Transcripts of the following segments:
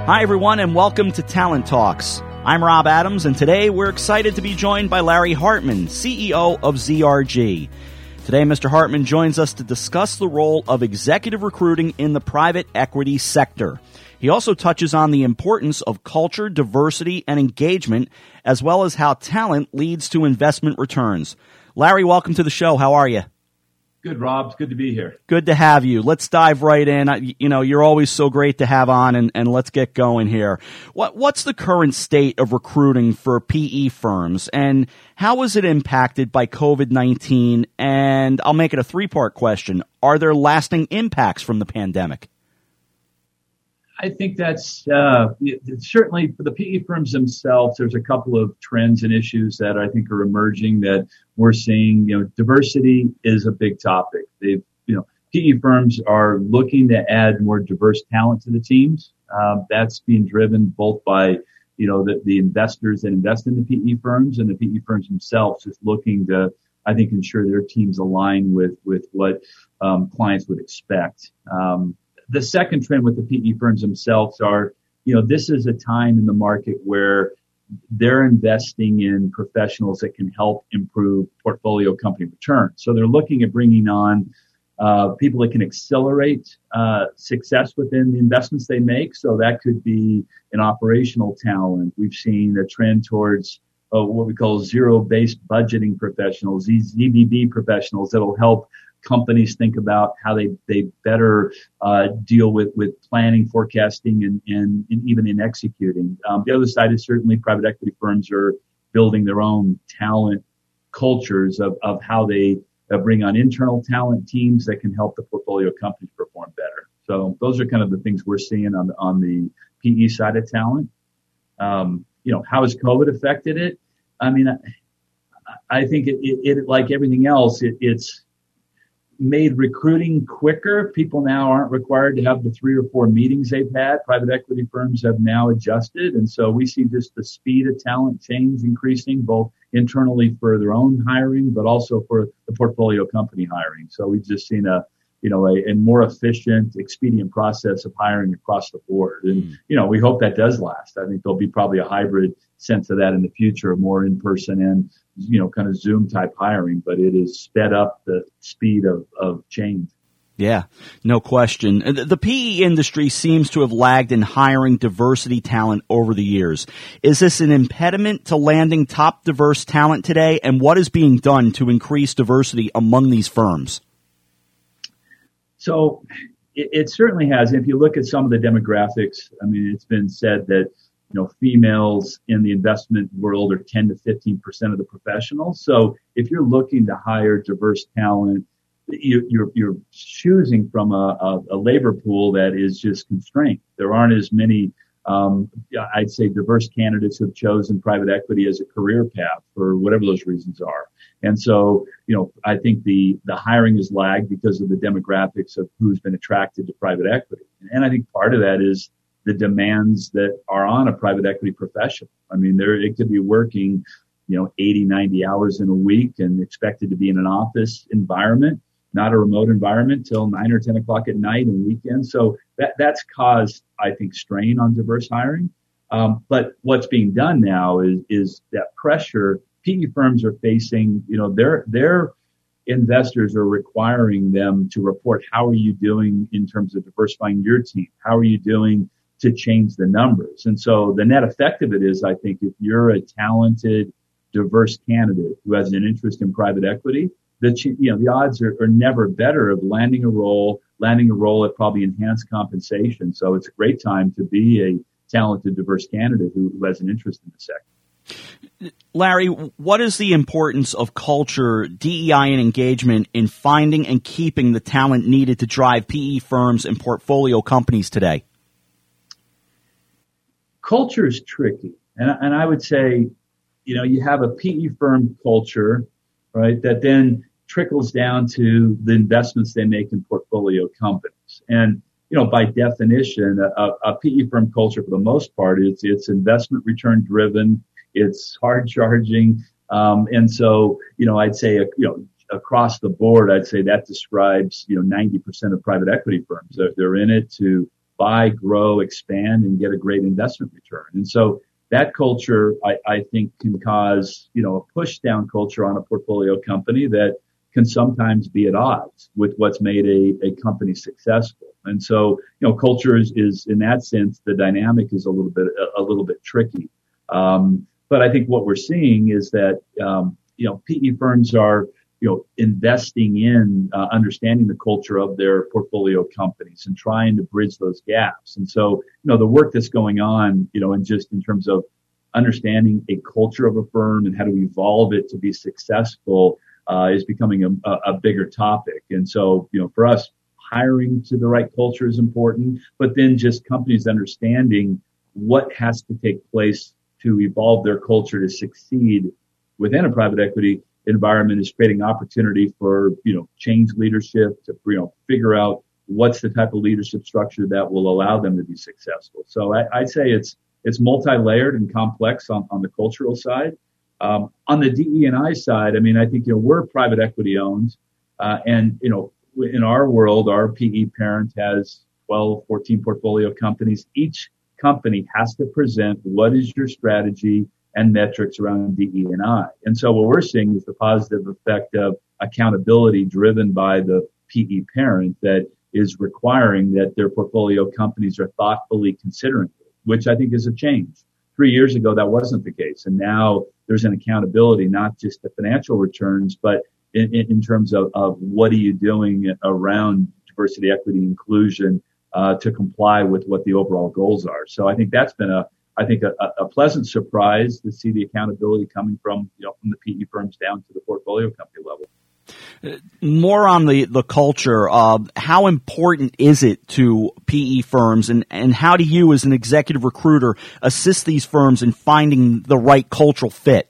Hi, everyone, and welcome to Talent Talks. I'm Rob Adams, and today we're excited to be joined by Larry Hartman, CEO of ZRG. Today, Mr. Hartman joins us to discuss the role of executive recruiting in the private equity sector. He also touches on the importance of culture, diversity, and engagement, as well as how talent leads to investment returns. Larry, welcome to the show. How are you? Good, Rob. It's good to be here. Good to have you. Let's dive right in. You're always so great to have on, and let's get going here. What's the current state of recruiting for PE firms, and how is it impacted by COVID-19? And I'll make it a three-part question. Are there lasting impacts from the pandemic? I think that's certainly for the PE firms themselves. There's a couple of trends and issues that I think are emerging that we're seeing. Diversity is a big topic. PE firms are looking to add more diverse talent to the teams. That's being driven both by the investors that invest in the PE firms and the PE firms themselves, just looking to, I think, ensure their teams align with what clients would expect. The second trend with the PE firms themselves are, this is a time in the market where they're investing in professionals that can help improve portfolio company returns. So they're looking at bringing on people that can accelerate success within the investments they make. So that could be an operational talent. We've seen a trend towards what we call zero-based budgeting professionals, these ZBB professionals that'll help companies think about how they better deal with planning, forecasting, and even in executing. The other side is certainly private equity firms are building their own talent cultures of how they bring on internal talent teams that can help the portfolio companies perform better. So those are kind of the things we're seeing on the PE side of talent. How has COVID affected it? I mean, I think it like everything else, it's made recruiting quicker. People now aren't required to have the 3 or 4 meetings they've had. Private equity firms have now adjusted. And so we see just the speed of talent change increasing, both internally for their own hiring, but also for the portfolio company hiring. So we've just seen a more efficient, expedient process of hiring across the board. And, we hope that does last. I think there'll be probably a hybrid sense of that in the future, more in-person and, kind of Zoom type hiring, but it has sped up the speed of change. Yeah, no question. The PE industry seems to have lagged in hiring diversity talent over the years. Is this an impediment to landing top diverse talent today? And what is being done to increase diversity among these firms? So it certainly has. If you look at some of the demographics, I mean, it's been said that, females in the investment world are 10 to 15% of the professionals. So if you're looking to hire diverse talent, you're choosing from a labor pool that is just constrained. There aren't as many, I'd say, diverse candidates who have chosen private equity as a career path for whatever those reasons are. And so, I think the hiring is lagged because of the demographics of who's been attracted to private equity. And I think part of that is the demands that are on a private equity professional. I mean, it could be working, 80, 90 hours in a week and expected to be in an office environment, not a remote environment till 9 or 10 o'clock at night and weekends. So that's caused, I think, strain on diverse hiring. But what's being done now is that pressure PE firms are facing, their investors are requiring them to report, how are you doing in terms of diversifying your team? How are you doing to change the numbers? And so the net effect of it is, I think, if you're a talented, diverse candidate who has an interest in private equity, the odds are never better of landing a role at probably enhanced compensation. So it's a great time to be a talented, diverse candidate who has an interest in the sector. Larry, what is the importance of culture, DEI, and engagement in finding and keeping the talent needed to drive PE firms and portfolio companies today? Culture is tricky. And I would say, you have a PE firm culture, right, that then trickles down to the investments they make in portfolio companies. And, by definition, a PE firm culture, for the most part, it's investment return driven. It's hard charging. And so, I'd say, across the board, I'd say that describes, 90% of private equity firms. They're in it to buy, grow, expand, and get a great investment return. And so that culture, I think, can cause, a push down culture on a portfolio company that can sometimes be at odds with what's made a company successful. And so, culture is in that sense, the dynamic is a little bit tricky. But I think what we're seeing is that, PE firms are, investing in understanding the culture of their portfolio companies and trying to bridge those gaps. And so, the work that's going on, and just in terms of understanding a culture of a firm and how to evolve it to be successful is becoming a bigger topic. And so, for us, hiring to the right culture is important, but then just companies understanding what has to take place to evolve their culture to succeed within a private equity environment is creating opportunity for, change leadership to, figure out what's the type of leadership structure that will allow them to be successful. So I'd say it's multi-layered and complex on the cultural side. On the DE&I side, I think, we're private equity owned, and, in our world, our PE parent has 12, 14 portfolio companies. Each company has to present what is your strategy and metrics around DE&I. And so what we're seeing is the positive effect of accountability driven by the PE parent that is requiring that their portfolio companies are thoughtfully considering it, which I think is a change. 3 years ago, that wasn't the case. And now there's an accountability, not just the financial returns, but in terms of what are you doing around diversity, equity, inclusion, to comply with what the overall goals are. So I think that's been a pleasant surprise to see the accountability coming from the PE firms down to the portfolio company level. More on the culture. How important is it to PE firms, and how do you, as an executive recruiter, assist these firms in finding the right cultural fit?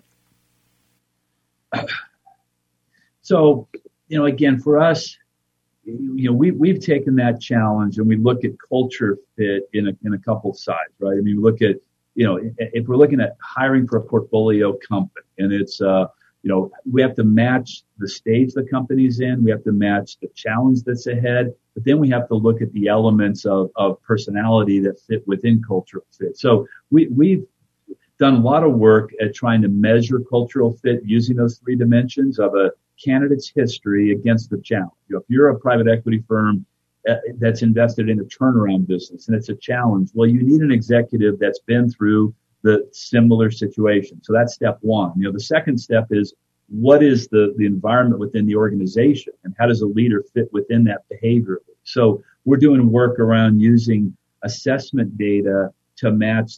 So, again, for us, we've taken that challenge and we look at culture fit in a couple sides, right? We look at, if we're looking at hiring for a portfolio company, and it's, we have to match the stage the company's in, we have to match the challenge that's ahead, but then we have to look at the elements of personality that fit within cultural fit. So we've done a lot of work at trying to measure cultural fit using those three dimensions of a candidate's history against the challenge. If you're a private equity firm that's invested in a turnaround business and it's a challenge, well, you need an executive that's been through the similar situation. So that's step one. The second step is, what is the environment within the organization, and how does a leader fit within that behavior? So we're doing work around using assessment data to match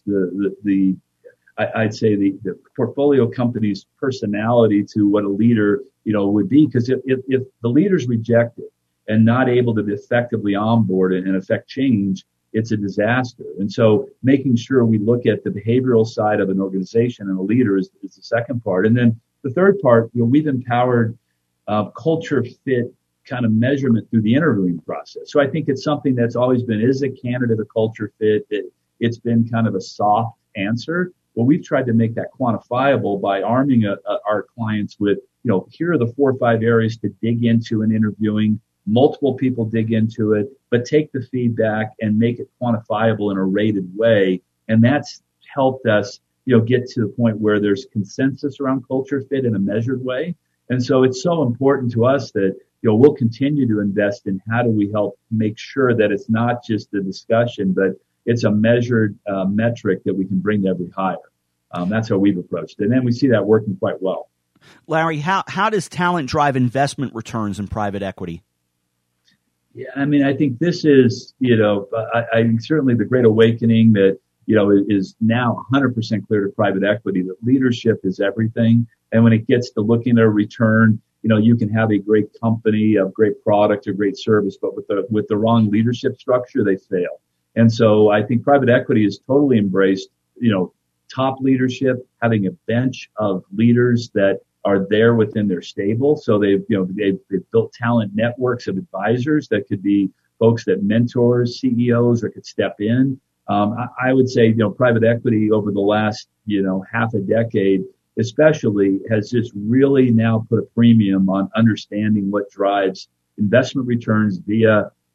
I'd say the portfolio company's personality to what a leader, would be. Because if the leader's rejected and not able to effectively onboard and affect change, it's a disaster. And so making sure we look at the behavioral side of an organization and a leader is the second part. And then the third part, we've empowered culture fit kind of measurement through the interviewing process. So I think it's something that's always been, is a candidate a culture fit? It's been kind of a soft answer. Well, we've tried to make that quantifiable by arming our clients with, here are the 4 or 5 areas to dig into in interviewing. Multiple people dig into it, but take the feedback and make it quantifiable in a rated way. And that's helped us, get to the point where there's consensus around culture fit in a measured way. And so it's so important to us that, we'll continue to invest in how do we help make sure that it's not just a discussion, but it's a measured metric that we can bring to every hire. That's how we've approached it. And then we see that working quite well. Larry, how does talent drive investment returns in private equity? Yeah, I think this is, I think certainly the great awakening that, is now 100% clear to private equity that leadership is everything. And when it gets to looking at a return, you can have a great company, a great product, a great service, but with the wrong leadership structure, they fail. And so I think private equity has totally embraced, top leadership, having a bench of leaders that are there within their stable. So they've built talent networks of advisors that could be folks that mentors CEOs or could step in. I would say, private equity over the last, half a decade, especially, has just really now put a premium on understanding what drives investment returns via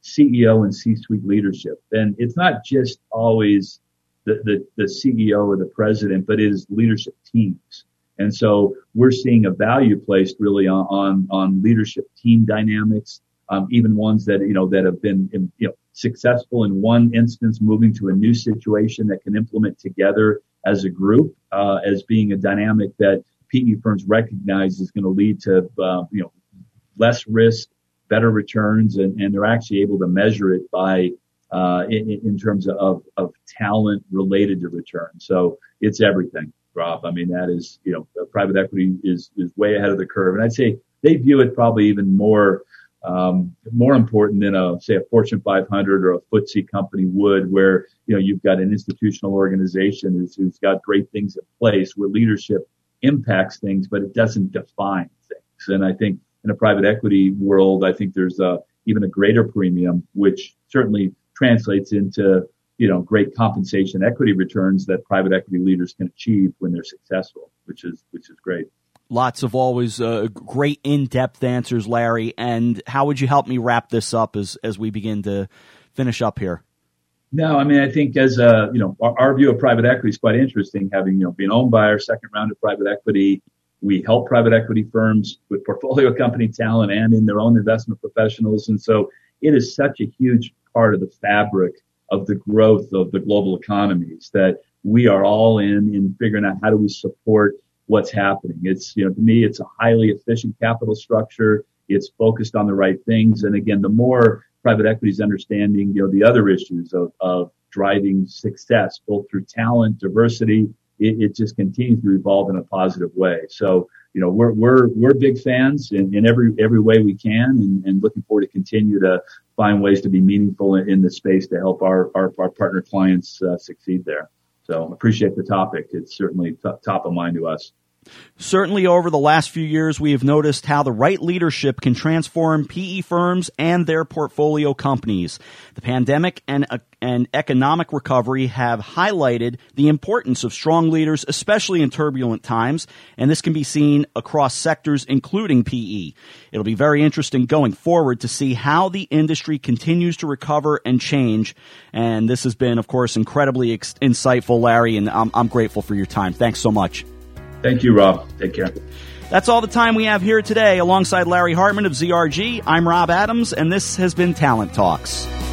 CEO and C-suite leadership. And it's not just always the CEO or the president, but it is leadership teams. And so we're seeing a value placed really on leadership team dynamics, even ones that, that have been, successful in one instance, moving to a new situation that can implement together as a group, as being a dynamic that PE firms recognize is going to lead to, less risk, better returns, and they're actually able to measure it by, in terms of talent related to return. So it's everything, Rob. I mean, that is, private equity is way ahead of the curve. And I'd say they view it probably even more important than a Fortune 500 or a FTSE company would, where, you've got an institutional organization who's got great things in place where leadership impacts things, but it doesn't define things. And I think in a private equity world, I think there's even a greater premium, which certainly translates into, great compensation equity returns that private equity leaders can achieve when they're successful, which is great. Lots of always great in-depth answers, Larry. And how would you help me wrap this up as we begin to finish up here? No, I mean, I think as our view of private equity is quite interesting. Having been owned by our second round of private equity, we help private equity firms with portfolio company talent and in their own investment professionals, and so it is such a huge part of the fabric of the growth of the global economies that we are all in figuring out how do we support what's happening. It's, to me, it's a highly efficient capital structure. It's focused on the right things. And again, the more private equity is understanding, the other issues of driving success, both through talent, diversity, it just continues to evolve in a positive way. So, we're big fans in every way we can, and looking forward to continue to find ways to be meaningful in the space to help our partner clients succeed there. So appreciate the topic. It's certainly top of mind to us. Certainly over the last few years, we have noticed how the right leadership can transform PE firms and their portfolio companies. The pandemic and economic recovery have highlighted the importance of strong leaders, especially in turbulent times, and this can be seen across sectors, including PE. It'll be very interesting going forward to see how the industry continues to recover and change, and this has been, of course, incredibly insightful, Larry, and I'm grateful for your time. Thanks so much. Thank you, Rob. Take care. That's all the time we have here today. Alongside Larry Hartman of ZRG, I'm Rob Adams, and this has been Talent Talks.